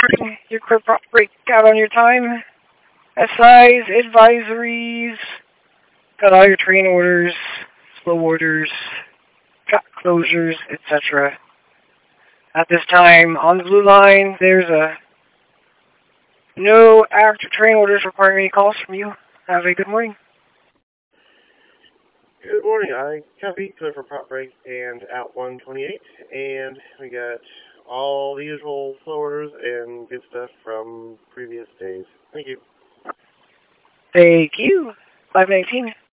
morning. Your quick prop break out on your time. SIs, advisories, got all your train orders, slow orders, track closures, etc. At this time, on the blue line, there's no after train orders requiring any calls from you. Have a good morning. Good morning. I copy, clear for prop break and out 128, and we got all the usual slow orders and good stuff from previous days. Thank you. Thank you. 519.